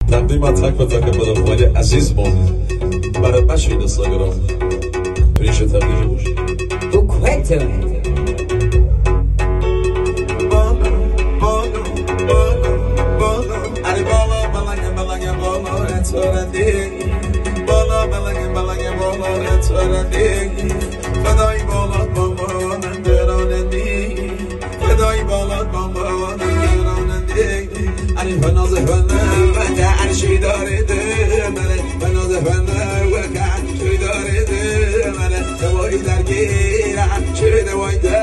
تقدیم تک و تک بدرخوانی عزیزمون برای بچه این اینستاگرام ریش تبلیغی باشه تو کوهته فدای بالات بابا نگرانندی فدای بالات بابا نگرانندی علی فناز فنه و که عرشی داره دمره فناز فنه و که عرشی داره دمره دوایی درگیره چه دوایی